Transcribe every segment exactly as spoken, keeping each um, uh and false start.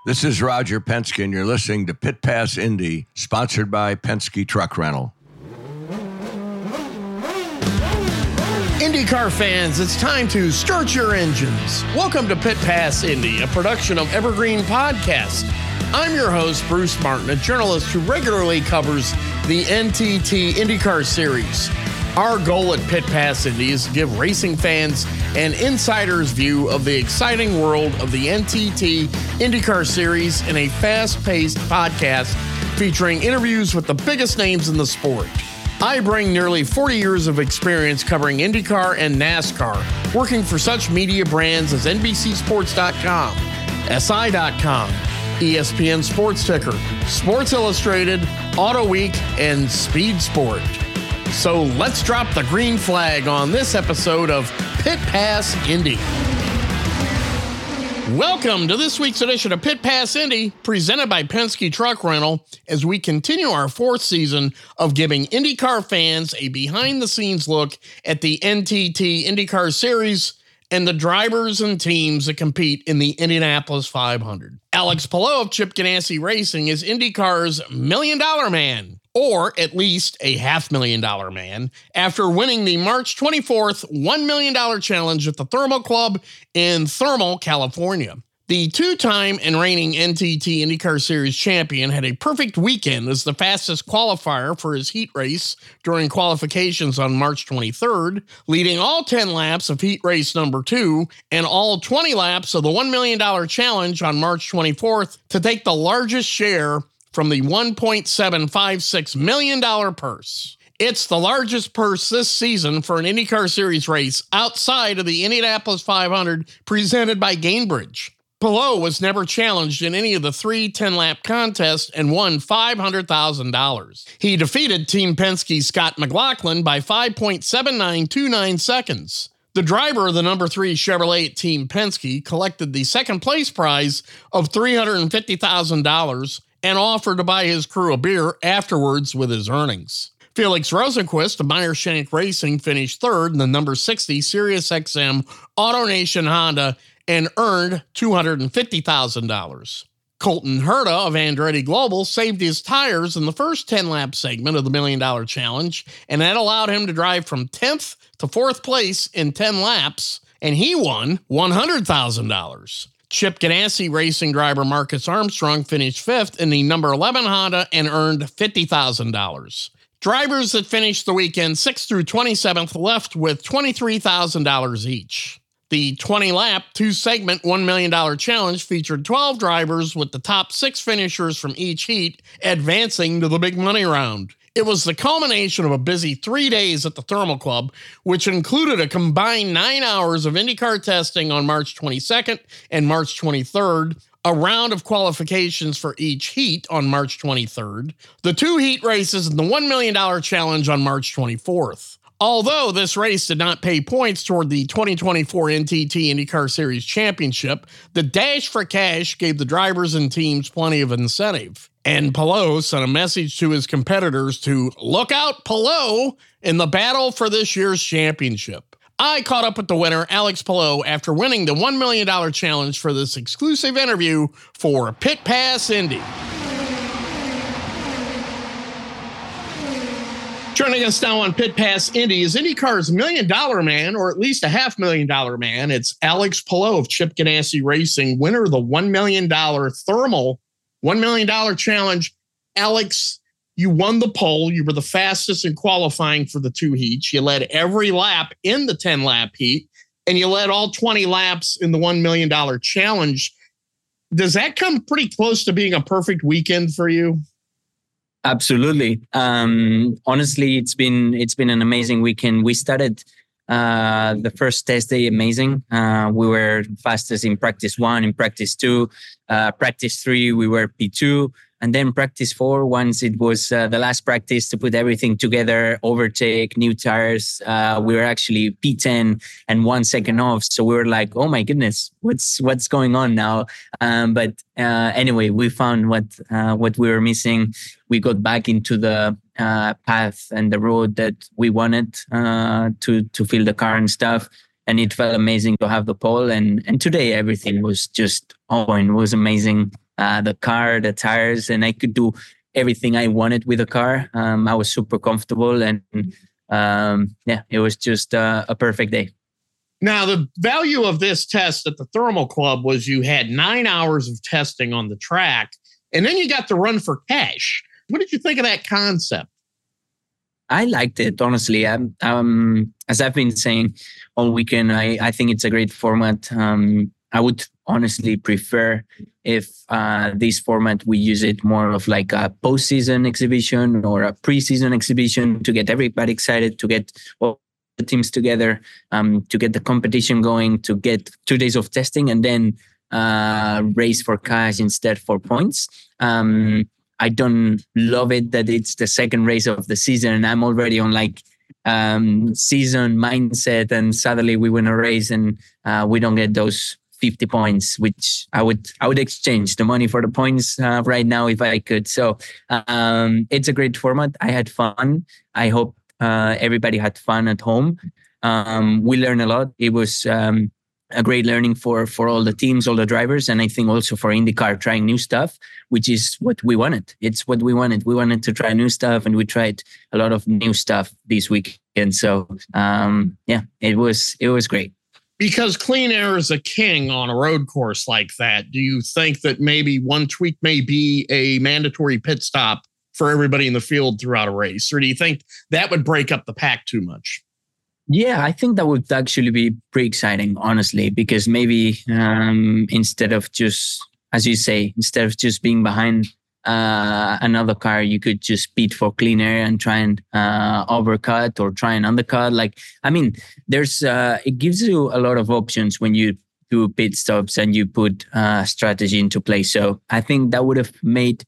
This is Roger Penske, and you're listening to Pit Pass Indy, sponsored by Penske Truck Rental. IndyCar fans, it's time to start your engines. Welcome to Pit Pass Indy, a production of Evergreen Podcast. I'm your host, Bruce Martin, a journalist who regularly covers the N T T IndyCar Series. Our goal at Pit Pass Indy is to give racing fans an insider's view of the exciting world of the N T T IndyCar Series in a fast-paced podcast featuring interviews with the biggest names in the sport. I bring nearly forty years of experience covering IndyCar and NASCAR, working for such media brands as N B C Sports dot com, S I dot com, E S P N Sports Ticker, Sports Illustrated, Auto Week, and Speed Sport. So let's drop the green flag on this episode of Pit Pass Indy. Welcome to this week's edition of Pit Pass Indy, presented by Penske Truck Rental, as we continue our fourth season of giving IndyCar fans a behind-the-scenes look at the N T T IndyCar Series and the drivers and teams that compete in the Indianapolis five hundred. Alex Palou of Chip Ganassi Racing is IndyCar's Million Dollar Man, or at least a half million dollar man, after winning the March twenty-fourth one million dollars challenge at the Thermal Club in Thermal, California. The two-time and reigning N T T IndyCar Series champion had a perfect weekend as the fastest qualifier for his heat race during qualifications on March twenty-third, leading all ten laps of heat race number two and all twenty laps of the one million dollars challenge on March twenty-fourth to take the largest share from the one point seven five six million dollars purse. It's the largest purse this season for an IndyCar Series race outside of the Indianapolis five hundred presented by Gainbridge. Palou was never challenged in any of the three ten-lap contests and won five hundred thousand dollars. He defeated Team Penske's Scott McLaughlin by five point seven nine two nine seconds. The driver of the number three Chevrolet at Team Penske collected the second place prize of three hundred fifty thousand dollars and offered to buy his crew a beer afterwards with his earnings. Felix Rosenquist of Meyer Shank Racing finished third in the number sixty SiriusXM AutoNation Honda and earned two hundred fifty thousand dollars. Colton Herta of Andretti Global saved his tires in the first ten-lap segment of the Million Dollar Challenge, and that allowed him to drive from tenth to fourth place in ten laps, and he won one hundred thousand dollars. Chip Ganassi Racing driver Marcus Armstrong finished fifth in the number eleven Honda and earned fifty thousand dollars. Drivers that finished the weekend sixth through twenty-seventh left with twenty-three thousand dollars each. The twenty-lap, two-segment one million dollars challenge featured twelve drivers with the top six finishers from each heat advancing to the big money round. It was the culmination of a busy three days at the Thermal Club, which included a combined nine hours of IndyCar testing on March twenty-second and March twenty-third, a round of qualifications for each heat on March twenty-third, the two heat races, and the one million dollars challenge on March twenty-fourth. Although this race did not pay points toward the twenty twenty-four N T T IndyCar Series Championship, the Dash for Cash gave the drivers and teams plenty of incentive. And Palou sent a message to his competitors to look out Palou in the battle for this year's championship. I caught up with the winner, Alex Palou, after winning the one million dollars challenge for this exclusive interview for Pit Pass Indy. Joining us now on Pit Pass Indy is IndyCar's Million Dollar Man, or at least a half million dollar man. It's Alex Palou of Chip Ganassi Racing, winner of the one million dollars Thermal one million dollars challenge. Alex, you won the pole. You were the fastest in qualifying for the two heats. You led every lap in the ten-lap heat, and you led all twenty laps in the one million dollars challenge. Does that come pretty close to being a perfect weekend for you? Absolutely. Um, honestly, it's been it's been an amazing weekend. We started uh, the first test day amazing. Uh, we were fastest in practice one, in practice two, uh, practice three. We were P two. And then practice four, once it was uh, the last practice to put everything together, overtake, new tires, uh, we were actually P ten and one second off. So we were like, oh my goodness, what's what's going on now? Um, but uh, anyway, we found what uh, what we were missing. We got back into the uh, path and the road that we wanted uh, to to fill the car and stuff. And it felt amazing to have the pole. And and today everything was just, oh, and it was amazing. uh, the car, the tires, and I could do everything I wanted with the car. Um, I was super comfortable, and um, yeah, it was just uh, a perfect day. Now, the value of this test at the Thermal Club was you had nine hours of testing on the track, and then you got to run for cash. What did you think of that concept? I liked it, honestly. Um, um, as I've been saying all weekend, I, I think it's a great format. Um, I would honestly prefer if uh, this format, we use it more of like a postseason exhibition or a preseason exhibition to get everybody excited, to get all the teams together, um, to get the competition going, to get two days of testing and then uh, race for cash instead for points. Um, I don't love it that it's the second race of the season and I'm already on like um, season mindset, and suddenly we win a race and uh, we don't get those fifty points, which I would I would exchange the money for the points uh, right now if I could. So um, it's a great format. I had fun. I hope uh, everybody had fun at home. Um, we learned a lot. It was um, a great learning for for all the teams, all the drivers, and I think also for IndyCar trying new stuff, which is what we wanted. It's what we wanted. We wanted to try new stuff, and we tried a lot of new stuff this weekend. So um, yeah, it was it was great. Because clean air is a king on a road course like that, do you think that maybe one tweak may be a mandatory pit stop for everybody in the field throughout a race? Or do you think that would break up the pack too much? Yeah, I think that would actually be pretty exciting, honestly, because maybe um, instead of just, as you say, instead of just being behind uh, another car, you could just pit for clean air and try and uh, overcut or try and undercut. Like, I mean, there's uh, it gives you a lot of options when you do pit stops and you put uh, strategy into place. So I think that would have made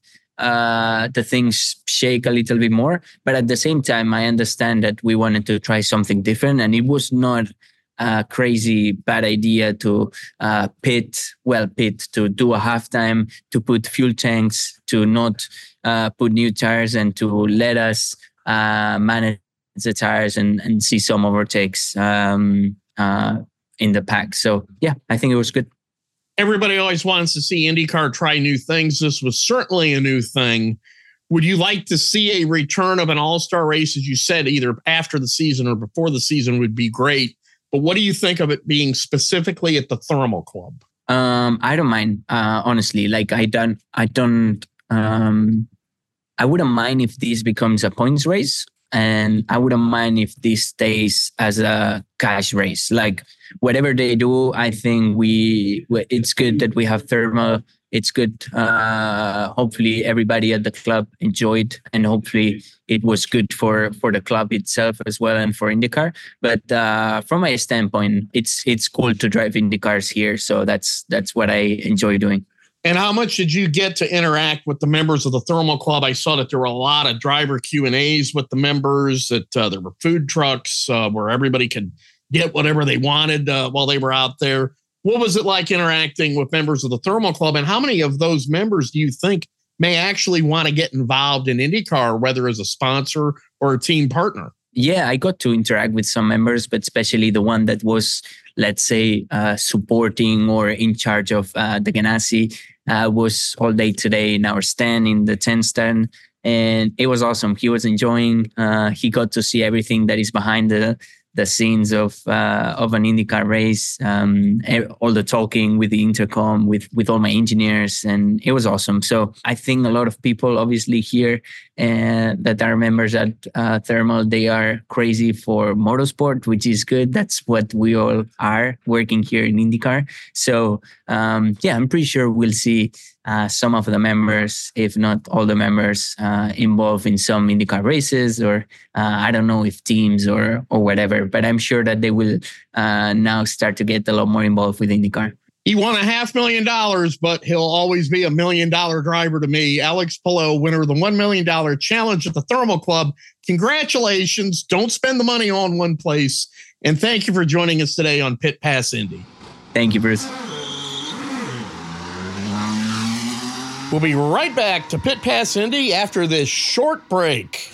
uh, the things shake a little bit more. But at the same time, I understand that we wanted to try something different, and it was not a crazy bad idea to uh, pit, well, pit, to do a halftime, to put fuel tanks, to not uh, put new tires, and to let us uh, manage the tires and, and see some overtakes um, uh, in the pack. So yeah, I think it was good. Everybody always wants to see IndyCar try new things. This was certainly a new thing. Would you like to see a return of an all-star race, as you said, either after the season or before the season would be great. But what do you think of it being specifically at the Thermal Club? Um, I don't mind, uh, honestly. Like I don't, I don't, um, I wouldn't mind if this becomes a points race, and I wouldn't mind if this stays as a cash race. Like whatever they do, I think we, it's good that we have Thermal. It's good. Uh, hopefully everybody at the club enjoyed, and hopefully it was good for, for the club itself as well and for IndyCar. But uh, from my standpoint, it's it's cool to drive IndyCars here. So that's that's what I enjoy doing. And how much did you get to interact with the members of the Thermal Club? I saw that there were a lot of driver Q and A's with the members, that uh, there were food trucks uh, where everybody could get whatever they wanted uh, while they were out there. What was it like interacting with members of the Thermal Club, and how many of those members do you think may actually want to get involved in IndyCar, whether as a sponsor or a team partner? Yeah, I got to interact with some members, but especially the one that was, let's say, uh, supporting or in charge of uh, the Ganassi uh, was all day today in our stand, in the tent stand. And it was awesome. He was enjoying. Uh, he got to see everything that is behind the the scenes of uh, of an IndyCar race, um, all the talking with the intercom, with, with all my engineers, and it was awesome. So I think a lot of people obviously here uh, that are members at uh, Thermal, they are crazy for motorsport, which is good. That's what we all are working here in IndyCar. So um, yeah, I'm pretty sure we'll see Uh, some of the members, if not all the members, uh, involved in some IndyCar races, or uh, I don't know if teams or or whatever, but I'm sure that they will uh, now start to get a lot more involved with IndyCar. He won a half million dollars, but he'll always be a million dollar driver to me. Alex Palou, winner of the one million dollars challenge at the Thermal Club. Congratulations. Don't spend the money on one place. And thank you for joining us today on Pit Pass Indy. Thank you, Bruce. We'll be right back to Pit Pass Indy after this short break.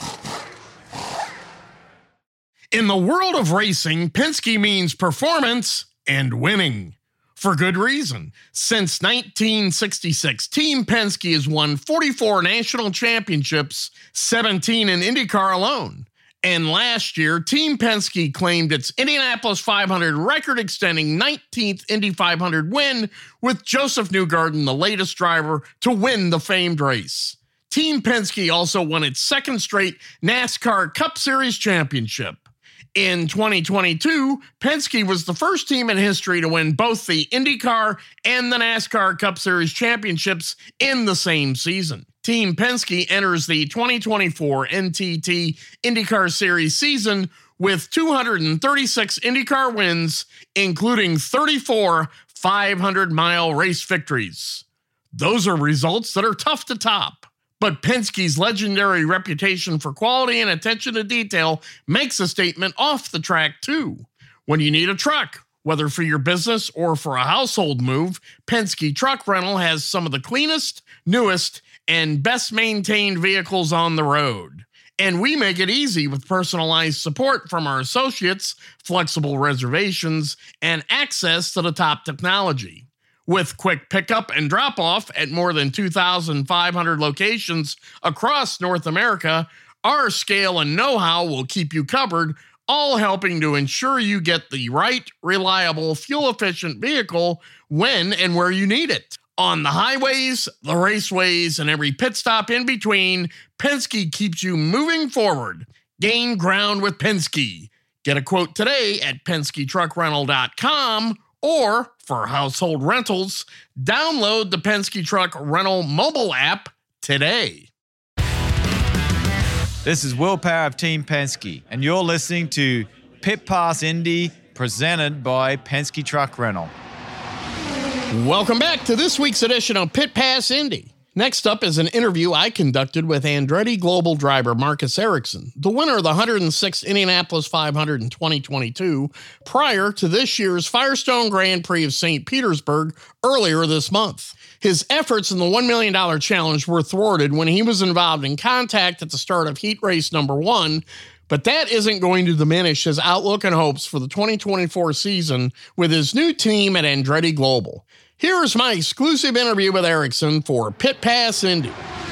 In the world of racing, Penske means performance and winning. For good reason. Since nineteen sixty-six, Team Penske has won forty-four national championships, seventeen in IndyCar alone. And last year, Team Penske claimed its Indianapolis five hundred record-extending nineteenth Indy five hundred win, with Joseph Newgarden the latest driver to win the famed race. Team Penske also won its second straight NASCAR Cup Series championship. In twenty twenty-two, Penske was the first team in history to win both the IndyCar and the NASCAR Cup Series championships in the same season. Team Penske enters the twenty twenty-four N T T IndyCar Series season with two hundred thirty-six IndyCar wins, including thirty-four five hundred mile race victories. Those are results that are tough to top. But Penske's legendary reputation for quality and attention to detail makes a statement off the track, too. When you need a truck, whether for your business or for a household move, Penske Truck Rental has some of the cleanest, newest, and best-maintained vehicles on the road. And we make it easy with personalized support from our associates, flexible reservations, and access to the top technology. With quick pickup and drop-off at more than two thousand five hundred locations across North America, our scale and know-how will keep you covered, all helping to ensure you get the right, reliable, fuel-efficient vehicle when and where you need it. On the highways, the raceways, and every pit stop in between, Penske keeps you moving forward. Gain ground with Penske. Get a quote today at Penske Truck Rental dot com. Or, for household rentals, download the Penske Truck Rental mobile app today. This is Will Power of Team Penske, and you're listening to Pit Pass Indy, presented by Penske Truck Rental. Welcome back to this week's edition of Pit Pass Indy. Next up is an interview I conducted with Andretti Global driver Marcus Ericsson, the winner of the one hundred sixth Indianapolis five hundred in twenty twenty-two, prior to this year's Firestone Grand Prix of Saint Petersburg earlier this month. His efforts in the one million dollars challenge were thwarted when he was involved in contact at the start of heat race number one, but that isn't going to diminish his outlook and hopes for the twenty twenty-four season with his new team at Andretti Global. Here's my exclusive interview with Ericsson for Pit Pass Indy.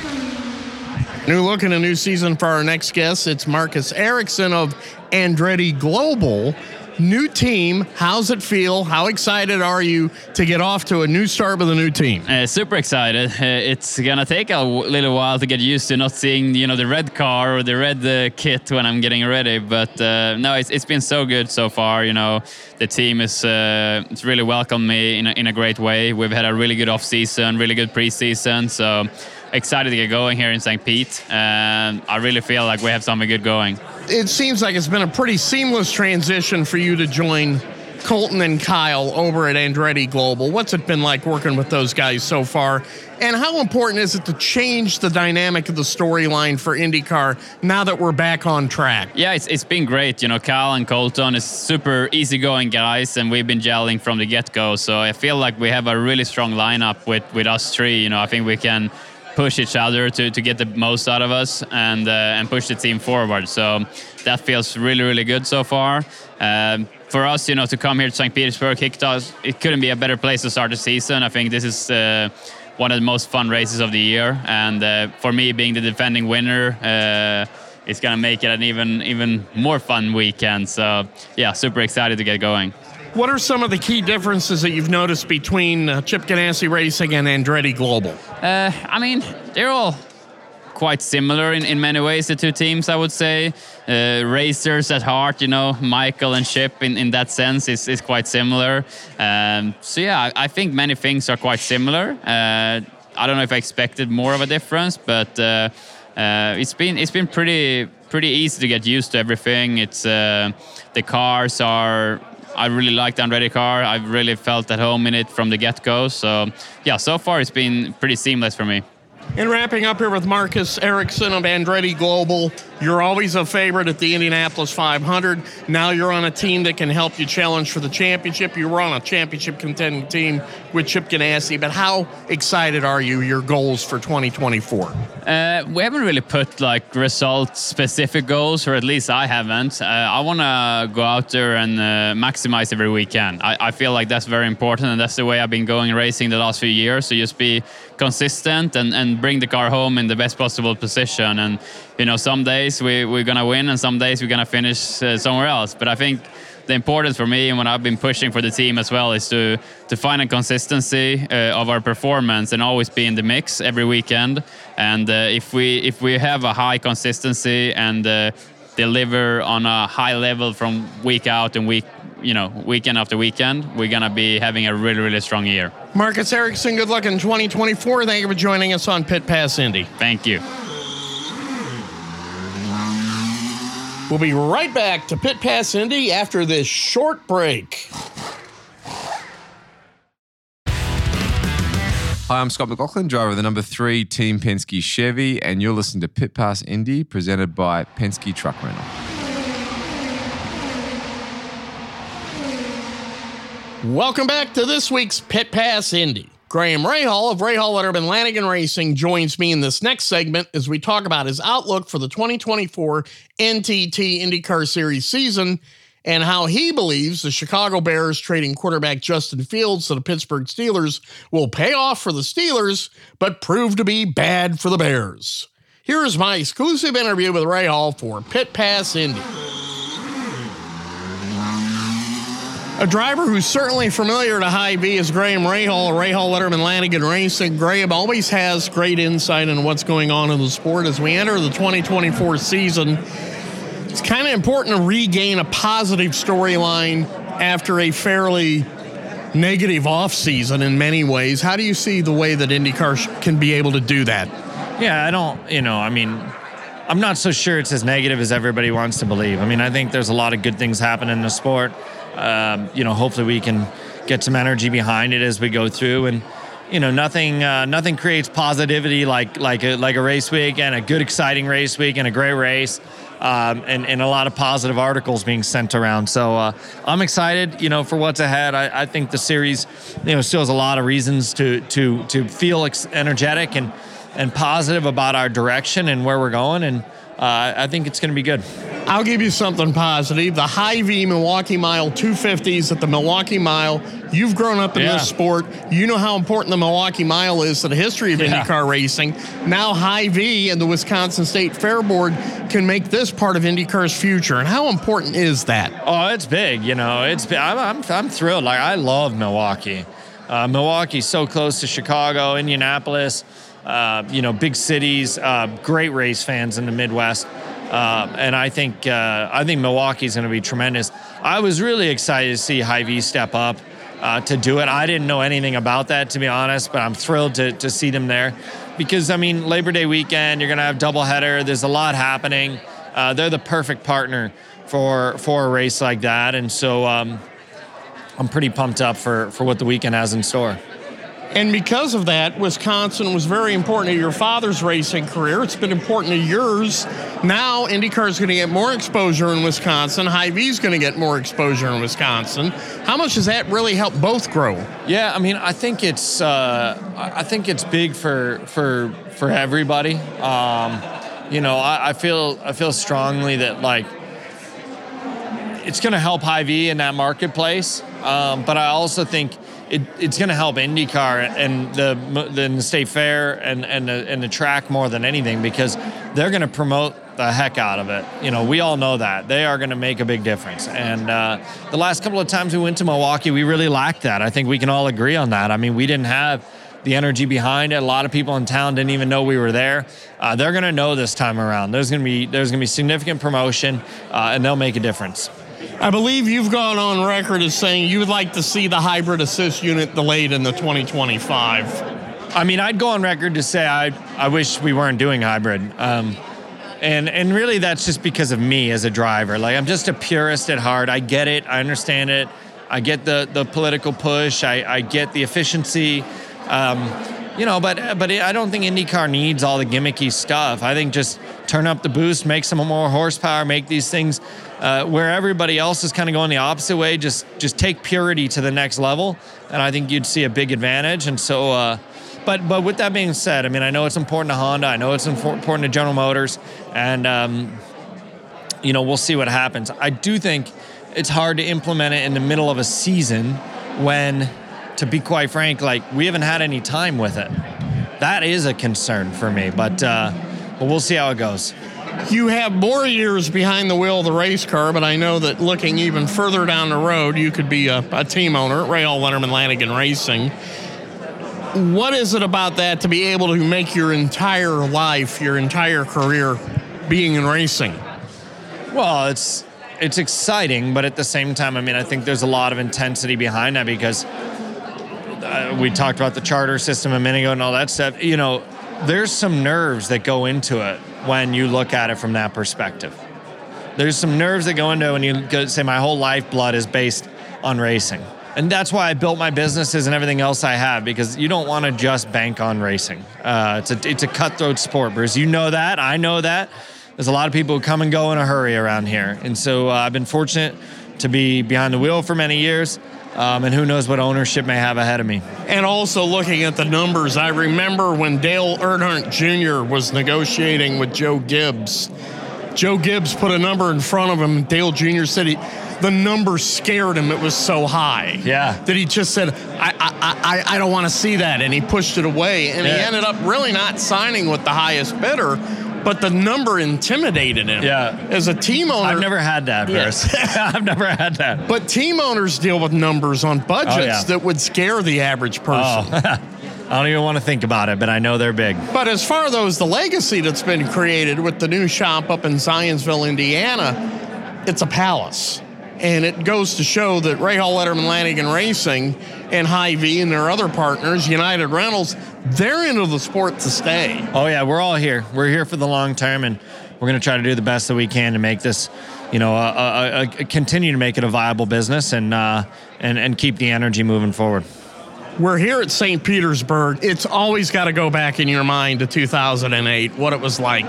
New look and a new season for our next guest. It's Marcus Ericsson of Andretti Global. New team. How's it feel? How excited are you to get off to a new start with a new team? Uh, super excited. Uh, it's gonna take a w- little while to get used to not seeing, you know, the red car or the red uh, kit when I'm getting ready. But uh, no, it's it's been so good so far. You know, the team is uh, it's really welcomed me in a, in a great way. We've had a really good off season, really good preseason. So excited to get going here in Saint Pete. And I really feel like we have something good going. It seems like it's been a pretty seamless transition for you to join Colton and Kyle over at Andretti Global. What's it been like working with those guys so far? And how important is it to change the dynamic of the storyline for IndyCar now that we're back on track? Yeah, it's it's been great. You know, Kyle and Colton is super easygoing guys, and we've been gelling from the get-go. So I feel like we have a really strong lineup with, with us three. You know, I think we can push each other to, to get the most out of us and uh, and push the team forward. So that feels really, really good so far. Um, for us, you know, to come here to Saint Petersburg, it couldn't be a better place to start the season. I think this is uh, one of the most fun races of the year. And uh, for me, being the defending winner, uh, it's going to make it an even, even more fun weekend. So yeah, super excited to get going. What are some of the key differences that you've noticed between uh, Chip Ganassi Racing and Andretti Global? Uh, I mean, they're all quite similar in, in many ways, the two teams, I would say. Uh, racers at heart, you know, Michael and Chip in, in that sense is, is quite similar. Um, so yeah, I, I think many things are quite similar. Uh, I don't know if I expected more of a difference, but uh, uh, it's been it's been pretty pretty easy to get used to everything. It's uh, the cars are... I really like the Andretti car. I've really felt at home in it from the get-go. So, yeah, so far it's been pretty seamless for me. And wrapping up here with Marcus Ericsson of Andretti Global, you're always a favorite at the Indianapolis five hundred. Now you're on a team that can help you challenge for the championship. You were on a championship contending team with Chip Ganassi, but how excited are you, your goals for twenty twenty-four? Uh, we haven't really put like result-specific goals, or at least I haven't. Uh, I want to go out there and uh, maximize every weekend. I, I feel like that's very important, and that's the way I've been going racing the last few years. So just be consistent and, and bring the car home in the best possible position. And, you know, some days we, we're going to win and some days we're going to finish uh, somewhere else. But I think the importance for me and what I've been pushing for the team as well is to to find a consistency uh, of our performance and always be in the mix every weekend. And uh, if we if we have a high consistency and uh, deliver on a high level from week out and week, you know, weekend after weekend, we're going to be having a really, really strong year. Marcus Ericsson, good luck in twenty twenty-four. Thank you for joining us on Pit Pass Indy. Thank you. We'll be right back to Pit Pass Indy after this short break. Hi, I'm Scott McLaughlin, driver of the number three Team Penske Chevy, and you're listening to Pit Pass Indy, presented by Penske Truck Rental. Welcome back to this week's Pit Pass Indy. Graham Rahal of Rahal Letterman Lanigan Racing joins me in this next segment as we talk about his outlook for the twenty twenty-four N T T IndyCar Series season and how he believes the Chicago Bears trading quarterback Justin Fields to the Pittsburgh Steelers will pay off for the Steelers, but prove to be bad for the Bears. Here is my exclusive interview with Rahal for Pit Pass Indy. A driver who's certainly familiar to Hy-Vee is Graham Rahal, Rahal Letterman Lanigan Racing. Graham always has great insight into what's going on in the sport. As we enter the twenty twenty-four season, it's kind of important to regain a positive storyline after a fairly negative offseason in many ways. How do you see the way that IndyCar can be able to do that? Yeah, I don't, you know, I mean, I'm not so sure it's as negative as everybody wants to believe. I mean, I think there's a lot of good things happening in the sport. Um, you know, hopefully we can get some energy behind it as we go through, and you know, nothing uh, nothing creates positivity like like a like a race week and a good exciting race week and a great race, um, and and a lot of positive articles being sent around. So uh, I'm excited, you know, for what's ahead. I, I think the series, you know, still has a lot of reasons to to to feel ex- energetic and and positive about our direction and where we're going, and uh, I think it's going to be good. I'll give you something positive. The Hy-Vee Milwaukee Mile two fifties at the Milwaukee Mile. You've grown up in yeah. this sport. You know how important the Milwaukee Mile is to the history of yeah. IndyCar racing. Now Hy-Vee and the Wisconsin State Fair Board can make this part of IndyCar's future. And how important is that? Oh, it's big. You know, it's big. I'm, I'm, I'm thrilled. Like, I love Milwaukee. Uh, Milwaukee's so close to Chicago, Indianapolis, uh, you know, big cities, uh, great race fans in the Midwest. Uh, and I think uh, I think Milwaukee's going to be tremendous. I was really excited to see Hy-Vee step up uh, to do it. I didn't know anything about that, to be honest, but I'm thrilled to to see them there because, I mean, Labor Day weekend, you're going to have doubleheader. There's a lot happening. Uh, they're the perfect partner for for a race like that, and so um, I'm pretty pumped up for for what the weekend has in store. And because of that, Wisconsin was very important to your father's racing career. It's been important to yours. Now IndyCar is going to get more exposure in Wisconsin. Hy-Vee is going to get more exposure in Wisconsin. How much does that really help both grow? Yeah, I mean, I think it's uh, I think it's big for for for everybody. Um, you know, I, I feel I feel strongly that like it's going to help Hy-Vee in that marketplace, um, but I also think It, it's going to help IndyCar and the the State Fair and and the, and the track more than anything because they're going to promote the heck out of it. You know, we all know that they are going to make a big difference. And uh, the last couple of times we went to Milwaukee, we really lacked that. I think we can all agree on that. I mean, we didn't have the energy behind it. A lot of people in town didn't even know we were there. Uh, they're going to know this time around. There's going to be there's going to be significant promotion, uh, and they'll make a difference. I believe you've gone on record as saying you would like to see the hybrid assist unit delayed in the twenty twenty-five. I mean, I'd go on record to say I I wish we weren't doing hybrid. Um, and and really that's just because of me as a driver. Like, I'm just a purist at heart. I get it. I understand it. I get the, the political push. I, I get the efficiency. Um, you know, but but I don't think IndyCar needs all the gimmicky stuff. I think just turn up the boost, make some more horsepower, make these things uh, where everybody else is kind of going the opposite way. Just just take purity to the next level, and I think you'd see a big advantage. And so, uh, but but with that being said, I mean, I know it's important to Honda. I know it's important to General Motors, and um, you know, we'll see what happens. I do think it's hard to implement it in the middle of a season when, to be quite frank, like we haven't had any time with it. That is a concern for me, but uh, but we'll see how it goes. You have more years behind the wheel of the race car, but I know that looking even further down the road, you could be a, a team owner at Rahal Letterman Lanigan Racing. What is it about that to be able to make your entire life, your entire career being in racing? Well, it's it's exciting, but at the same time, I mean, I think there's a lot of intensity behind that because uh, we talked about the charter system a minute ago and all that stuff. You know, there's some nerves that go into it when you look at it from that perspective. There's some nerves that go into it when you go, say my whole lifeblood is based on racing. And that's why I built my businesses and everything else I have, because you don't want to just bank on racing. Uh, it's a it's a cutthroat sport, Bruce. You know that. I know that. There's a lot of people who come and go in a hurry around here. And so uh, I've been fortunate to be behind the wheel for many years. Um, and who knows what ownership may have ahead of me. And also looking at the numbers, I remember when Dale Earnhardt Junior was negotiating with Joe Gibbs. Joe Gibbs put a number in front of him. Dale Junior said he, the number scared him. It was so high. Yeah. That he just said, I I, I, I don't want to see that. And he pushed it away. And yeah. he ended up really not signing with the highest bidder. But the number intimidated him. Yeah. As a team owner. I've never had that, Bruce. Yes. I've never had that. But team owners deal with numbers on budgets oh, yeah. that would scare the average person. Oh. I don't even want to think about it, but I know they're big. But as far as the legacy that's been created with the new shop up in Zionsville, Indiana, it's a palace. And it goes to show that Rahal Letterman Lanigan Racing and Hy-Vee and their other partners, United Rentals, they're into the sport to stay. Oh, yeah, we're all here. We're here for the long term, and we're going to try to do the best that we can to make this, you know, a, a, a, continue to make it a viable business and, uh, and, and keep the energy moving forward. We're here at Saint Petersburg. It's always got to go back in your mind to two thousand eight, what it was like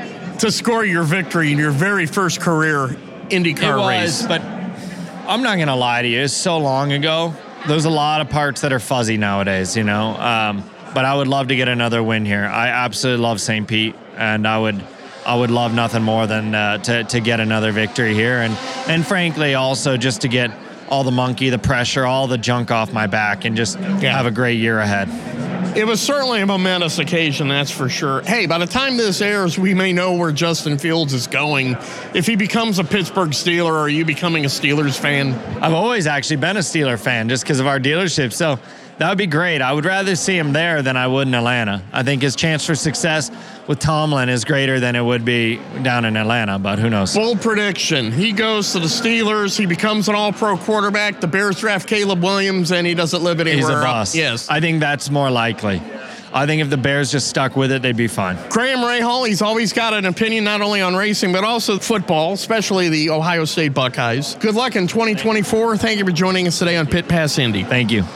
to score your victory in your very first career IndyCar it was, race. But I'm not going to lie to you. It's so long ago. There's a lot of parts that are fuzzy nowadays, you know. Um, but I would love to get another win here. I absolutely love Saint Pete, and I would I would love nothing more than uh, to, to get another victory here. And, and frankly, also just to get all the monkey, the pressure, all the junk off my back and just yeah. have a great year ahead. It was certainly a momentous occasion, that's for sure. Hey, by the time this airs, we may know where Justin Fields is going. If he becomes a Pittsburgh Steeler, are you becoming a Steelers fan? I've always actually been a Steeler fan just because of our dealership. So that would be great. I would rather see him there than I would in Atlanta. I think his chance for success with Tomlin is greater than it would be down in Atlanta, but who knows? Bold prediction. He goes to the Steelers. He becomes an all-pro quarterback. The Bears draft Caleb Williams, and he doesn't live anywhere He's a else. boss. Yes. I think that's more likely. I think if the Bears just stuck with it, they'd be fine. Graham Rahal, he's always got an opinion not only on racing, but also football, especially the Ohio State Buckeyes. Good luck in twenty twenty-four. Thank you for joining us today on Pit Pass Indy. Thank you.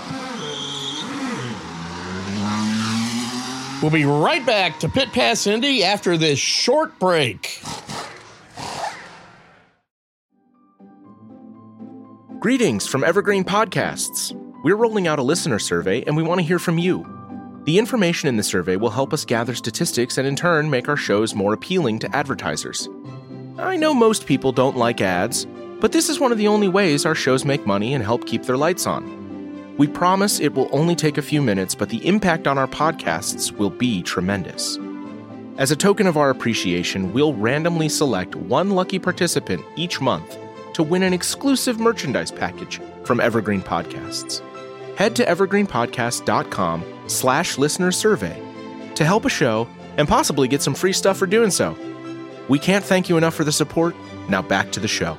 We'll be right back to Pit Pass Indy after this short break. Greetings from Evergreen Podcasts. We're rolling out a listener survey, and we want to hear from you. The information in the survey will help us gather statistics and in turn make our shows more appealing to advertisers. I know most people don't like ads, but this is one of the only ways our shows make money and help keep their lights on. We promise it will only take a few minutes, but the impact on our podcasts will be tremendous. As a token of our appreciation, we'll randomly select one lucky participant each month to win an exclusive merchandise package from Evergreen Podcasts. Head to evergreenpodcast.com slash listener survey to help a show and possibly get some free stuff for doing so. We can't thank you enough for the support. Now back to the show.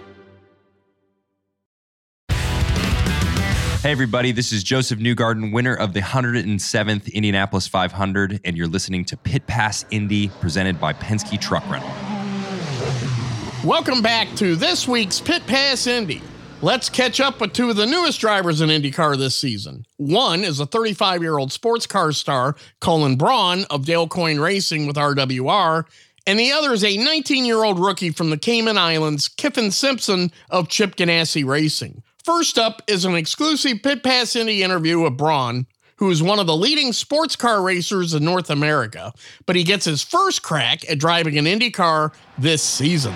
Hey everybody, this is Joseph Newgarden, winner of the one hundred seventh Indianapolis five hundred, and you're listening to Pit Pass Indy, presented by Penske Truck Rental. Welcome back to this week's Pit Pass Indy. Let's catch up with two of the newest drivers in IndyCar this season. One is a thirty-five-year-old sports car star, Colin Braun of Dale Coyne Racing with R W R, and the other is a nineteen-year-old rookie from the Cayman Islands, Kyffin Simpson of Chip Ganassi Racing. First up is an exclusive Pit Pass Indy interview with Braun, who is one of the leading sports car racers in North America, but he gets his first crack at driving an Indy car this season.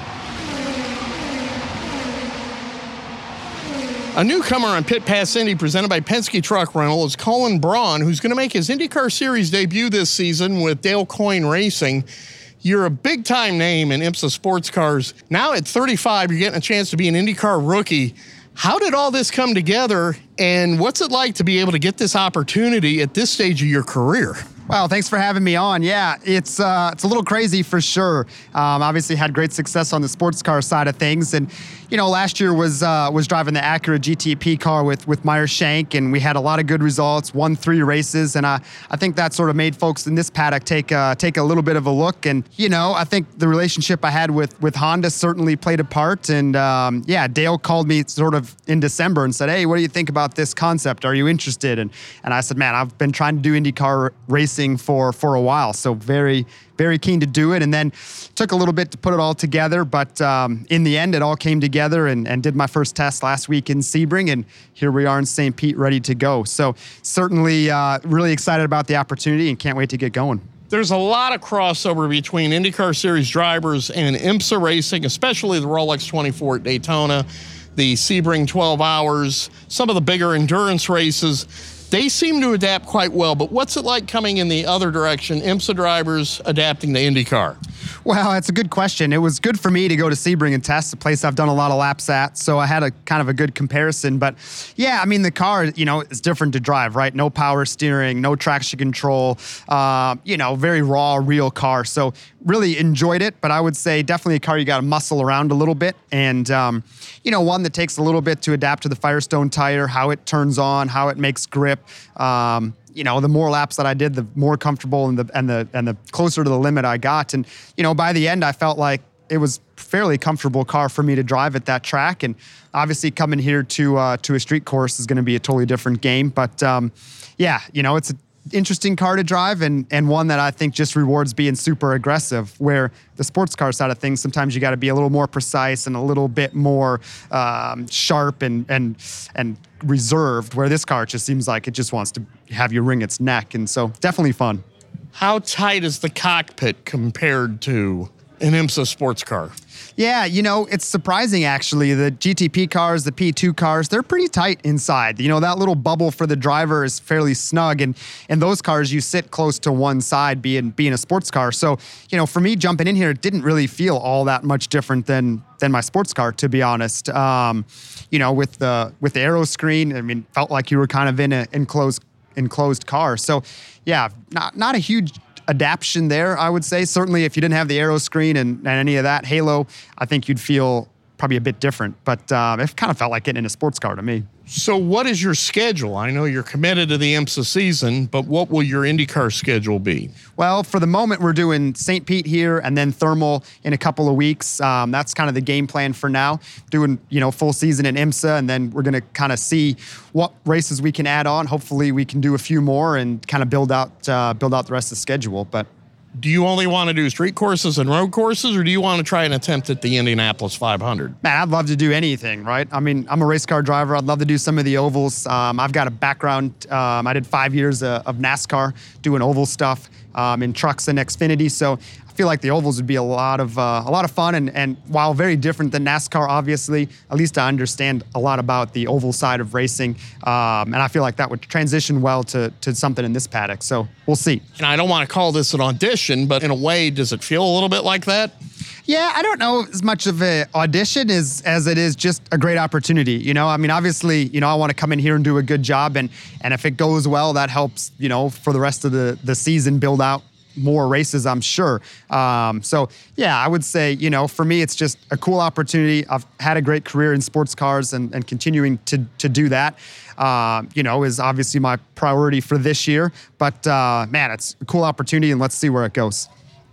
A newcomer on Pit Pass Indy presented by Penske Truck Rental is Colin Braun, who's going to make his IndyCar Series debut this season with Dale Coyne Racing. You're a big-time name in IMSA sports cars. Now at thirty-five, you're getting a chance to be an IndyCar rookie. How did all this come together, and what's it like to be able to get this opportunity at this stage of your career? Well, thanks for having me on. Yeah, it's uh, it's a little crazy for sure. Um, obviously had great success on the sports car side of things. And, you know, last year was uh, was driving the Acura G T P car with, with Meyer Shank, and we had a lot of good results, won three races. And I, I think that sort of made folks in this paddock take, uh, take a little bit of a look. And, you know, I think the relationship I had with, with Honda certainly played a part. And, um, yeah, Dale called me sort of in December and said, hey, what do you think about this concept? Are you interested? And, and I said, man, I've been trying to do IndyCar racing for for a while, so very very keen to do it. And then took a little bit to put it all together, but um, in the end it all came together, and, and did my first test last week in Sebring, and here we are in Saint Pete ready to go. So certainly uh, really excited about the opportunity and can't wait to get going. There's a lot of crossover between IndyCar Series drivers and IMSA racing, especially the Rolex twenty-four at Daytona, the Sebring twelve hours, some of the bigger endurance races. They seem to adapt quite well, but what's it like coming in the other direction, IMSA drivers adapting to IndyCar? Well, that's a good question. It was good for me to go to Sebring and test, a place I've done a lot of laps at, so I had a kind of a good comparison. But yeah, I mean, the car, you know, is different to drive, right? No power steering, no traction control, uh, you know, very raw, real car. So really enjoyed it, but I would say definitely a car you got to muscle around a little bit, and um, you know, one that takes a little bit to adapt to the Firestone tire, how it turns on, how it makes grip. Um, you know, the more laps that I did, the more comfortable and the and the and the closer to the limit I got. And you know, by the end, I felt like it was a fairly comfortable car for me to drive at that track. And obviously, coming here to uh, to a street course is going to be a totally different game. But um, yeah, you know, it's a interesting car to drive, and and one that I think just rewards being super aggressive, where the sports car side of things, sometimes you got to be a little more precise and a little bit more um, sharp and and and reserved, where this car just seems like it just wants to have you wring its neck. And so definitely fun. How tight is the cockpit compared to an IMSA sports car? Yeah, you know, it's surprising, actually. The G T P cars, the P two cars, they're pretty tight inside. You know, that little bubble for the driver is fairly snug. And in those cars, you sit close to one side, being being a sports car. So, you know, for me, jumping in here, it didn't really feel all that much different than than my sports car, to be honest. Um, you know, with the with the aero screen, I mean, felt like you were kind of in an enclosed enclosed car. So, yeah, not not a huge adaptation there, I would say. Certainly, if you didn't have the aero screen and, and any of that halo, I think you'd feel probably a bit different. But um, it kind of felt like getting in a sports car to me. So what is your schedule? I know you're committed to the IMSA season, but what will your IndyCar schedule be? Well, for the moment, we're doing Saint Pete here and then Thermal in a couple of weeks. Um, that's kind of the game plan for now. Doing, you know, full season in IMSA, and then we're going to kind of see what races we can add on. Hopefully, we can do a few more and kind of build out uh, build out the rest of the schedule. But do you only want to do street courses and road courses, or do you want to try an attempt at the Indianapolis five hundred? Man, I'd love to do anything, right? I mean, I'm a race car driver. I'd love to do some of the ovals. Um, I've got a background. Um, I did five years uh, of NASCAR doing oval stuff um, in trucks and Xfinity. So I feel like the ovals would be a lot of uh, a lot of fun. And, and while very different than NASCAR, obviously, at least I understand a lot about the oval side of racing. Um, and I feel like that would transition well to, to something in this paddock. So we'll see. And I don't want to call this an audition, but in a way, does it feel a little bit like that? Yeah, I don't know as much of an audition as, as it is just a great opportunity. You know, I mean, obviously, you know, I want to come in here and do a good job. And, and if it goes well, that helps, you know, for the rest of the, the season, build out more races, I'm sure. Um, so, yeah, I would say, you know, for me, it's just a cool opportunity. I've had a great career in sports cars, and, and continuing to to do that, uh, you know, is obviously my priority for this year. But, uh, man, it's a cool opportunity, and let's see where it goes.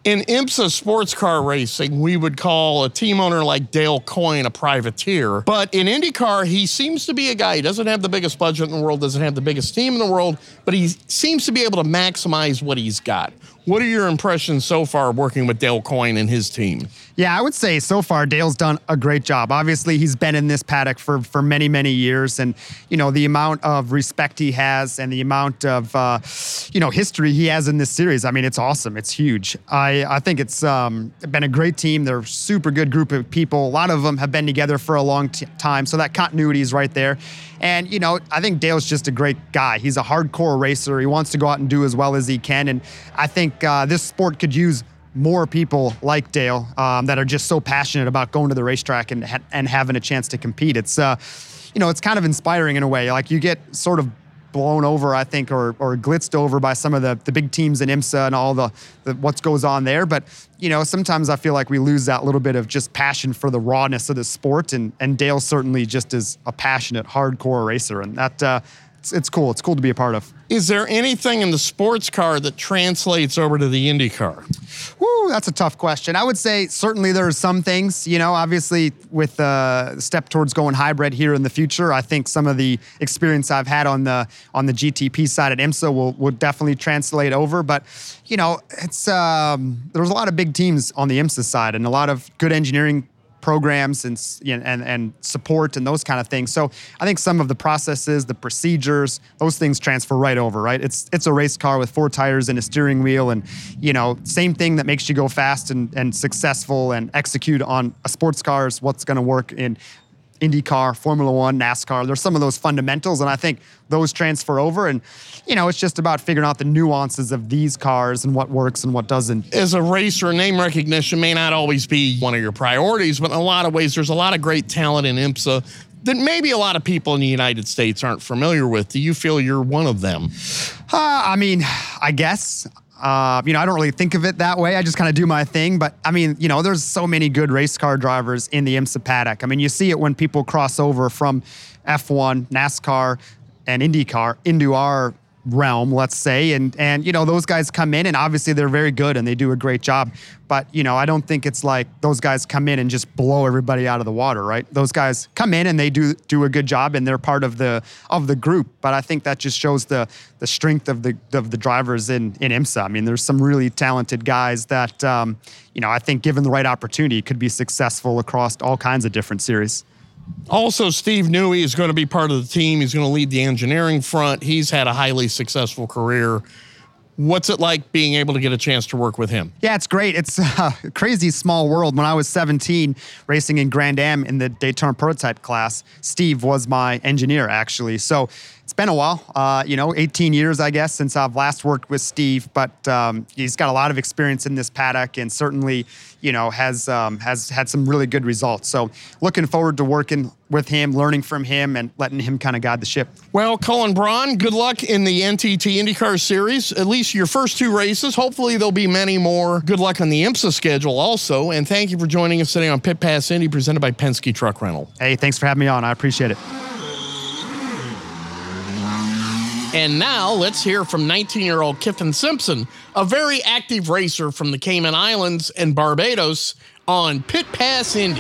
In IMSA sports car racing, we would call a team owner like Dale Coyne a privateer. But in IndyCar, he seems to be a guy. He doesn't have the biggest budget in the world, doesn't have the biggest team in the world, but he seems to be able to maximize what he's got. What are your impressions so far working with Dale Coyne and his team? Yeah, I would say so far Dale's done a great job. Obviously, he's been in this paddock for, for many, many years. And, you know, the amount of respect he has and the amount of, uh, you know, history he has in this series, I mean, it's awesome. It's huge. I, I think it's um, been a great team. They're a super good group of people. A lot of them have been together for a long t- time. So that continuity is right there. And, you know, I think Dale's just a great guy. He's a hardcore racer. He wants to go out and do as well as he can. And I think uh, this sport could use more people like Dale um, that are just so passionate about going to the racetrack and ha- and having a chance to compete. It's, uh, you know, it's kind of inspiring in a way. Like you get sort of blown over, I think, or or glitzed over by some of the, the big teams in IMSA and all the, the what goes on there. But, you know, sometimes I feel like we lose that little bit of just passion for the rawness of the sport. And, and Dale certainly just is a passionate, hardcore racer. And that uh, it's, it's cool. It's cool to be a part of. Is there anything in the sports car that translates over to the Indy car? Woo, that's a tough question. I would say certainly there are some things, you know, obviously with the uh, step towards going hybrid here in the future, I think some of the experience I've had on the on the G T P side at IMSA will, will definitely translate over. But, you know, it's um, there's a lot of big teams on the IMSA side and a lot of good engineering programs and, and and support and those kind of things. So I think some of the processes, the procedures, those things transfer right over, right? It's it's a race car with four tires and a steering wheel and, you know, same thing that makes you go fast and, and successful and execute on a sports car is what's going to work in IndyCar, Formula One, NASCAR. There's some of those fundamentals, and I think those transfer over. And, you know, it's just about figuring out the nuances of these cars and what works and what doesn't. As a racer, name recognition may not always be one of your priorities, but in a lot of ways, there's a lot of great talent in IMSA that maybe a lot of people in the United States aren't familiar with. Do you feel you're one of them? Uh, I mean, I guess. Uh, you know, I don't really think of it that way. I just kind of do my thing. But, I mean, you know, there's so many good race car drivers in the IMSA paddock. I mean, you see it when people cross over from F one, NASCAR, and IndyCar into our realm, let's say. And, and, you know, those guys come in, and obviously they're very good, and they do a great job. But, you know, I don't think it's like those guys come in and just blow everybody out of the water, right? Those guys come in and they do do a good job, and they're part of the of the group. But I think that just shows the the strength of the of the drivers in, in IMSA. I mean, there's some really talented guys that, um, you know, I think given the right opportunity could be successful across all kinds of different series. Also, Steve Newey is going to be part of the team. He's going to lead the engineering front. He's had a highly successful career. What's it like being able to get a chance to work with him? Yeah, it's great. It's a crazy small world. When I was seventeen, racing in Grand Am in the Daytona prototype class, Steve was my engineer, actually. So it's been a while, uh, you know, eighteen years, I guess, since I've last worked with Steve. But um, he's got a lot of experience in this paddock and certainly, you know, has um, has had some really good results. So looking forward to working with him, learning from him, and letting him kind of guide the ship. Well, Cullen Braun, good luck in the N T T IndyCar Series, at least your first two races. Hopefully there'll be many more. Good luck on the IMSA schedule also. And thank you for joining us today on Pit Pass Indy, presented by Penske Truck Rental. Hey, thanks for having me on. I appreciate it. And now let's hear from nineteen-year-old Kyffin Simpson, a very active racer from the Cayman Islands and Barbados, on Pit Pass Indy.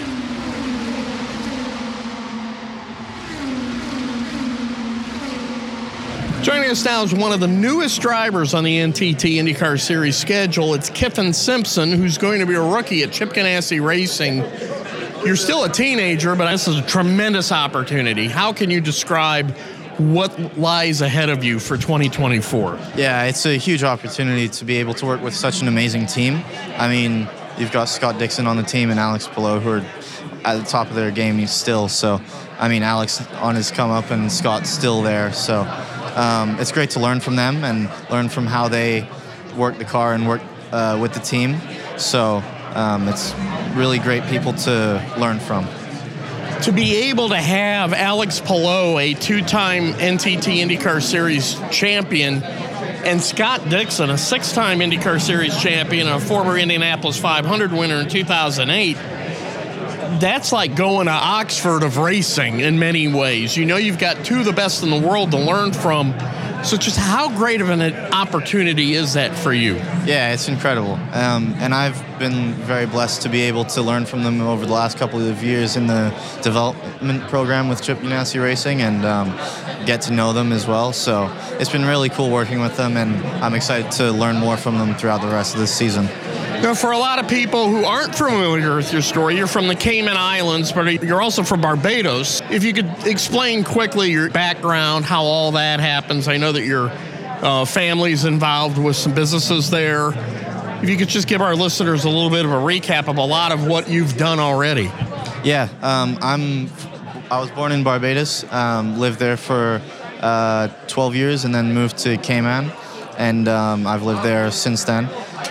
Joining us now is one of the newest drivers on the N T T IndyCar Series schedule. It's Kyffin Simpson, who's going to be a rookie at Chip Ganassi Racing. You're still a teenager, but this is a tremendous opportunity. How can you describe what lies ahead of you for twenty twenty-four? Yeah, it's a huge opportunity to be able to work with such an amazing team. I mean, you've got Scott Dixon on the team and Alex Palou, who are at the top of their game still. So, I mean, Alex on his come up and Scott's still there. So um, it's great to learn from them and learn from how they work the car and work uh, with the team. So um, it's really great people to learn from. To be able to have Alex Palou, a two-time N T T IndyCar Series champion, and Scott Dixon, a six-time IndyCar Series champion, a former Indianapolis five hundred winner in two thousand eight, that's like going to Oxford of racing in many ways. You know, you've got two of the best in the world to learn from. So just how great of an opportunity is that for you? Yeah, it's incredible. Um, and I've been very blessed to be able to learn from them over the last couple of years in the development program with Chip Ganassi Racing and um, get to know them as well. So it's been really cool working with them, and I'm excited to learn more from them throughout the rest of this season. Now, for a lot of people who aren't familiar with your story, you're from the Cayman Islands, but you're also from Barbados. If you could explain quickly your background, how all that happens. I know that your uh, family's involved with some businesses there. If you could just give our listeners a little bit of a recap of a lot of what you've done already. Yeah, um, I'm. I was born in Barbados, um, lived there for uh, twelve years, and then moved to Cayman, and um, I've lived there since then.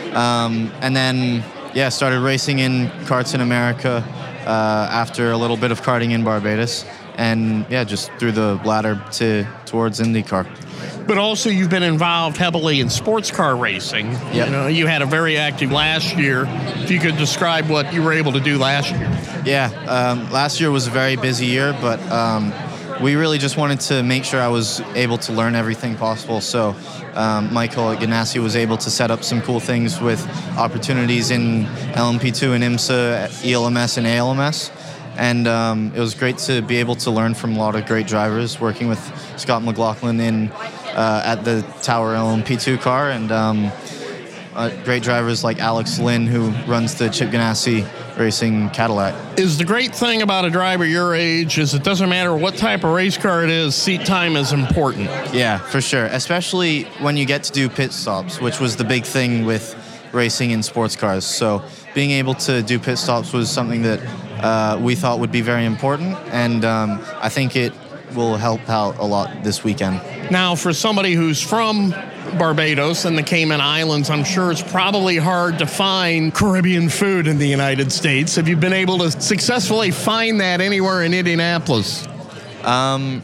Um, and then, yeah, started racing in karts in America uh, after a little bit of karting in Barbados. And, yeah, just threw the ladder to towards IndyCar. But also you've been involved heavily in sports car racing. Yep. You know, you had a very active last year. If you could describe what you were able to do last year. Yeah, um, last year was a very busy year, but um, we really just wanted to make sure I was able to learn everything possible. So um, Michael at Ganassi was able to set up some cool things with opportunities in L M P two and IMSA, E L M S and A L M S. And um, it was great to be able to learn from a lot of great drivers, working with Scott McLaughlin in uh, at the Tower L M P two car, and um, uh, great drivers like Alex Lynn, who runs the Chip Ganassi Racing Cadillac. Is the great thing about a driver your age is it doesn't matter what type of race car it is, seat time is important. Yeah, for sure, especially when you get to do pit stops, which was the big thing with racing in sports cars. So being able to do pit stops was something that uh, we thought would be very important, and um, I think it will help out a lot this weekend. Now, for somebody who's from Barbados and the Cayman Islands, I'm sure it's probably hard to find Caribbean food in the United States. Have you been able to successfully find that anywhere in Indianapolis? Um,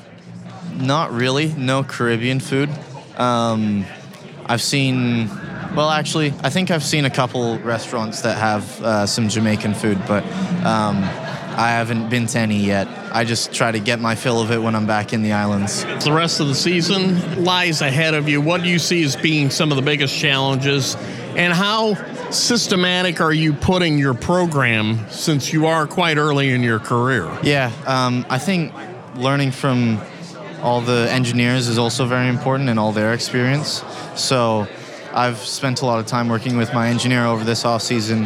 not really. No Caribbean food. Um, I've seen... Well, actually, I think I've seen a couple restaurants that have uh, some Jamaican food, but um, I haven't been to any yet. I just try to get my fill of it when I'm back in the islands. The rest of the season lies ahead of you. What do you see as being some of the biggest challenges, and how systematic are you putting your program since you are quite early in your career? Yeah, um, I think learning from all the engineers is also very important and all their experience. So I've spent a lot of time working with my engineer over this off season,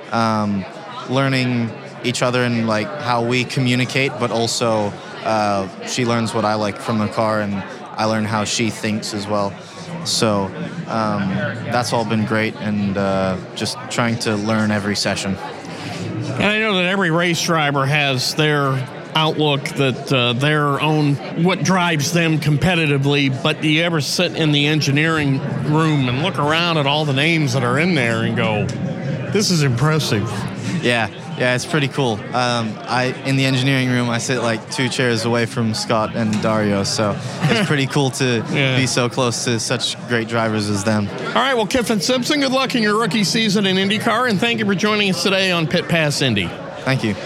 um, learning each other and like how we communicate, but also uh, she learns what I like from the car, and I learn how she thinks as well. So um, that's all been great, and uh, just trying to learn every session. And I know that every race driver has their outlook, that uh, their own, what drives them competitively, but do you ever sit in the engineering room and look around at all the names that are in there and go, this is impressive? Yeah, yeah, it's pretty cool. Um, I in the engineering room, I sit like two chairs away from Scott and Dario, so it's pretty cool to yeah. be so close to such great drivers as them. All right, well, Kyffin Simpson, good luck in your rookie season in IndyCar, and thank you for joining us today on Pit Pass Indy. Thank you.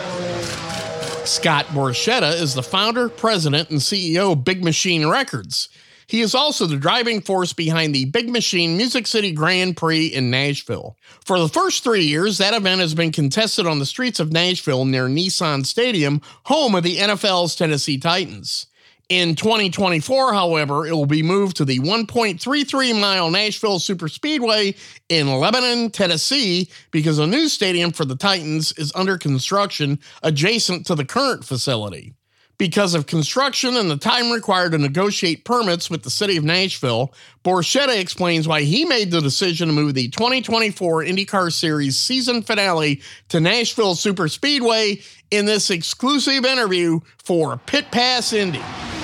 Scott Borchetta is the founder, president, and C E O of Big Machine Records. He is also the driving force behind the Big Machine Music City Grand Prix in Nashville. For the first three years, that event has been contested on the streets of Nashville near Nissan Stadium, home of the N F L's Tennessee Titans. In twenty twenty-four, however, it will be moved to the one point three three mile Nashville Superspeedway in Lebanon, Tennessee, because a new stadium for the Titans is under construction adjacent to the current facility. Because of construction and the time required to negotiate permits with the city of Nashville, Borchetta explains why he made the decision to move the twenty twenty-four IndyCar Series season finale to Nashville Superspeedway in this exclusive interview for Pit Pass Indy.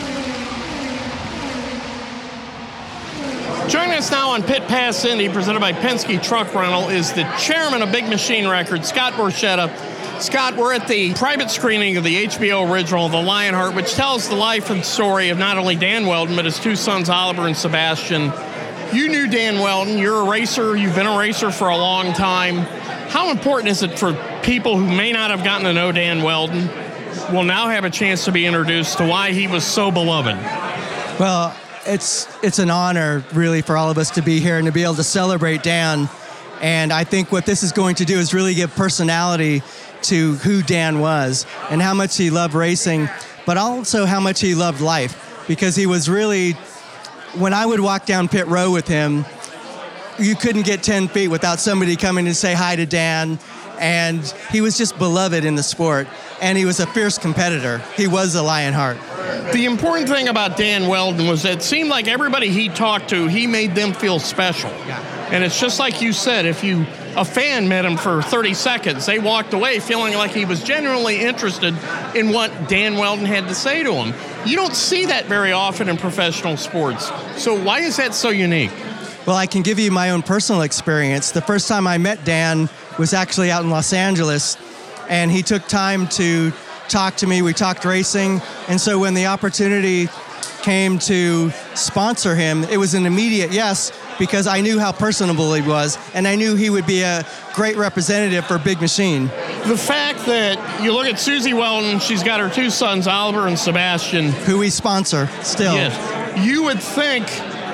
Joining us now on Pit Pass Indy, presented by Penske Truck Rental, is the chairman of Big Machine Records, Scott Borchetta. Scott, we're at the private screening of the H B O original, The Lionheart, which tells the life and story of not only Dan Wheldon, but his two sons, Oliver and Sebastian. You knew Dan Wheldon. You're a racer. You've been a racer for a long time. How important is it for people who may not have gotten to know Dan Wheldon will now have a chance to be introduced to why he was so beloved? Well, it's it's an honor, really, for all of us to be here and to be able to celebrate Dan. And I think what this is going to do is really give personality to who Dan was and how much he loved racing, but also how much he loved life. Because he was really, when I would walk down pit row with him, you couldn't get ten feet without somebody coming to say hi to Dan. And he was just beloved in the sport. And he was a fierce competitor. He was a Lionheart. The important thing about Dan Wheldon was that it seemed like everybody he talked to, he made them feel special. Yeah. And it's just like you said, if you a fan met him for thirty seconds, they walked away feeling like he was genuinely interested in what Dan Wheldon had to say to him. You don't see that very often in professional sports. So why is that so unique? Well, I can give you my own personal experience. The first time I met Dan was actually out in Los Angeles, and he took time to talk to me. We talked racing, and so when the opportunity came to sponsor him, it was an immediate yes, because I knew how personable he was, and I knew he would be a great representative for Big Machine. The fact that you look at Susie Wheldon, she's got her two sons, Oliver and Sebastian. Who we sponsor still. Yes. You would think,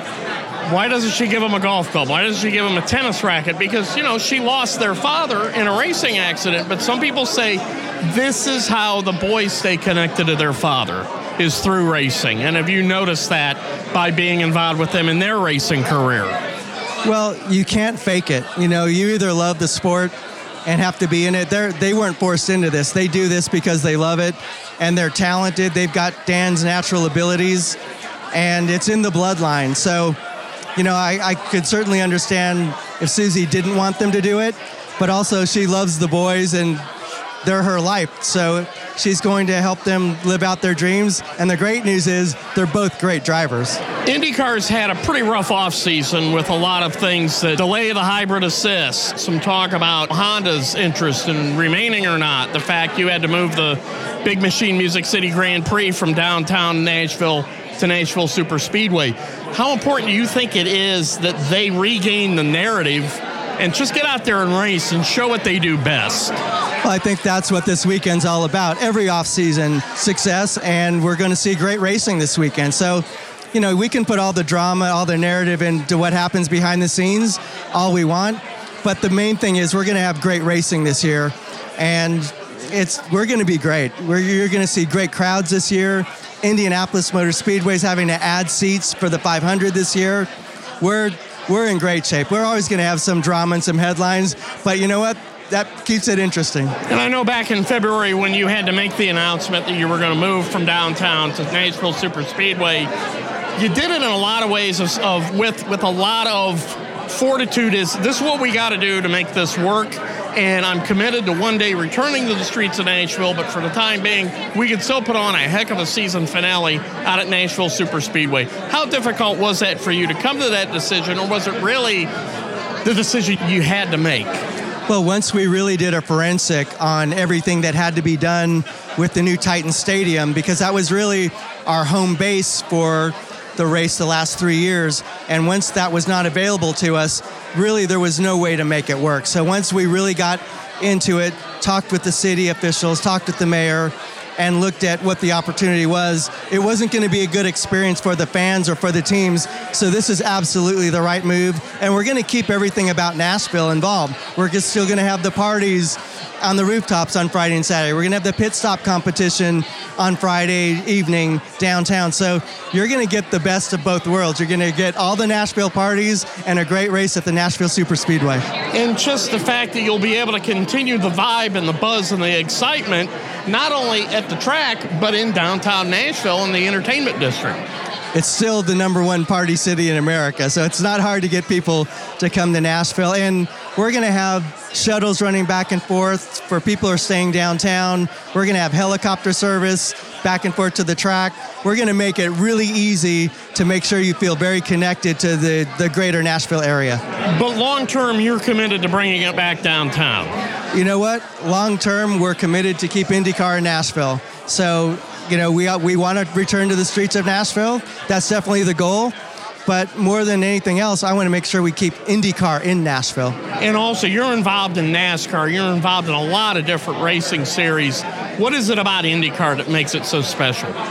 why doesn't she give him a golf club? Why doesn't she give him a tennis racket? Because, you know, she lost their father in a racing accident. But some people say this is how the boys stay connected to their father, is through racing. And have you noticed that by being involved with them in their racing career? Well, you can't fake it. You know, you either love the sport and have to be in it. They're, they weren't forced into this. They do this because they love it, and they're talented. They've got Dan's natural abilities, and it's in the bloodline. So, you know, I, I could certainly understand if Susie didn't want them to do it, but also she loves the boys and they're her life. So she's going to help them live out their dreams. And the great news is they're both great drivers. IndyCar's had a pretty rough offseason with a lot of things that delay the hybrid assist, some talk about Honda's interest in remaining or not, the fact you had to move the Big Machine Music City Grand Prix from downtown Nashville to Nashville Super Speedway. How important do you think it is that they regain the narrative and just get out there and race and show what they do best? Well, I think that's what this weekend's all about. Every off-season success, and we're going to see great racing this weekend. So, you know, we can put all the drama, all the narrative into what happens behind the scenes all we want, but the main thing is we're going to have great racing this year, and it's we're going to be great. We're, you're going to see great crowds this year. Indianapolis Motor Speedway is having to add seats for the five hundred this year. We're we're in great shape. We're always going to have some drama and some headlines, but you know what? That keeps it interesting. And I know back in February when you had to make the announcement that you were going to move from downtown to Nashville Super Speedway, you did it in a lot of ways of, of with with a lot of fortitude. Is this is what we got to do to make this work? And I'm committed to one day returning to the streets of Nashville, but for the time being, we can still put on a heck of a season finale out at Nashville Super Speedway. How difficult was that for you to come to that decision, or was it really the decision you had to make? Well, once we really did a forensic on everything that had to be done with the new Titan Stadium, because that was really our home base for the race the last three years. And once that was not available to us, really there was no way to make it work. So once we really got into it, talked with the city officials, talked with the mayor, and looked at what the opportunity was, it wasn't going to be a good experience for the fans or for the teams. So this is absolutely the right move. And we're going to keep everything about Nashville involved. We're just still going to have the parties on the rooftops on Friday and Saturday. We're going to have the pit stop competition on Friday evening downtown. So you're going to get the best of both worlds. You're going to get all the Nashville parties and a great race at the Nashville Super Speedway. And just the fact that you'll be able to continue the vibe and the buzz and the excitement, not only at the track, but in downtown Nashville in the entertainment district. It's still the number one party city in America, so it's not hard to get people to come to Nashville. And we're going to have shuttles running back and forth for people who are staying downtown. We're going to have helicopter service back and forth to the track. We're going to make it really easy to make sure you feel very connected to the, the greater Nashville area. But long-term, you're committed to bringing it back downtown. You know what? Long-term, we're committed to keep IndyCar in Nashville. So, you know, we we want to return to the streets of Nashville. That's definitely the goal. But more than anything else, I want to make sure we keep IndyCar in Nashville. And also, you're involved in NASCAR. You're involved in a lot of different racing series. What is it about IndyCar that makes it so special?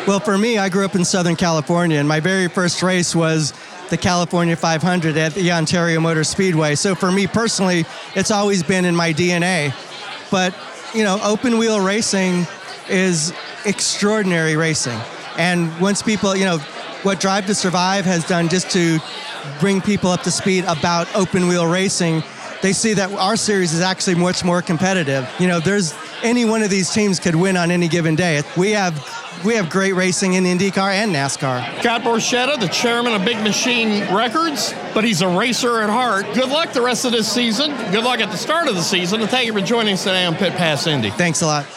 Well, for me, I grew up in Southern California, and my very first race was the California five hundred at the Ontario Motor Speedway. So for me personally, it's always been in my D N A. But, you know, open wheel racing is extraordinary racing. And once people, you know, what Drive to Survive has done just to bring people up to speed about open wheel racing, they see that our series is actually much more competitive. You know, there's any one of these teams could win on any given day. We have we have great racing in IndyCar and NASCAR. Scott Borchetta, the chairman of Big Machine Records, but he's a racer at heart. Good luck the rest of this season. Good luck at the start of the season, and thank you for joining us today on Pit Pass Indy. Thanks a lot.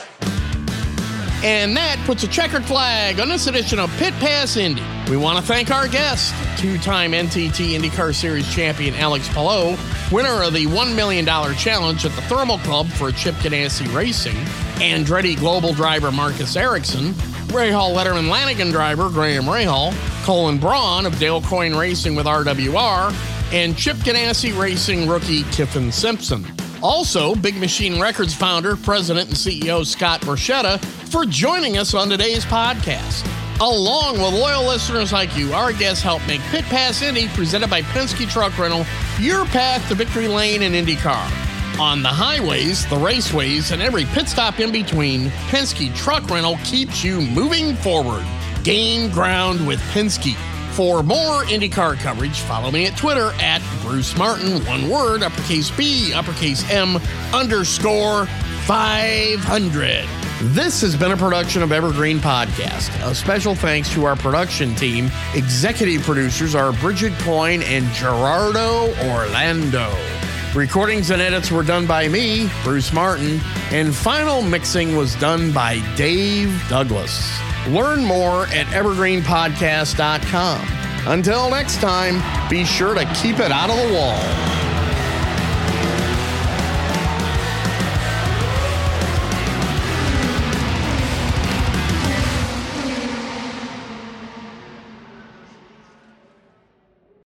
And that puts a checkered flag on this edition of Pit Pass Indy. We want to thank our guest, two-time N T T IndyCar Series champion Alex Palou, winner of the one million dollars challenge at the Thermal Club for Chip Ganassi Racing, Andretti Global driver Marcus Ericsson, Rahal Letterman Lanigan driver Graham Rahal, Colin Braun of Dale Coyne Racing with R W R, and Chip Ganassi Racing rookie Kiffin Simpson. Also, Big Machine Records founder, president, and C E O Scott Borchetta for joining us on today's podcast. Along with loyal listeners like you, our guests help make Pit Pass Indy, presented by Penske Truck Rental, your path to victory lane in IndyCar. On the highways, the raceways, and every pit stop in between, Penske Truck Rental keeps you moving forward. Gain ground with Penske. For more IndyCar coverage, follow me at Twitter at Bruce Martin, one word, uppercase B, uppercase M, underscore five hundred. This has been a production of Evergreen Podcast. A special thanks to our production team. Executive producers are Bridget Coyne and Gerardo Orlando. Recordings and edits were done by me, Bruce Martin, and final mixing was done by Dave Douglas. Learn more at evergreen podcast dot com. Until next time, be sure to keep it out of the wall.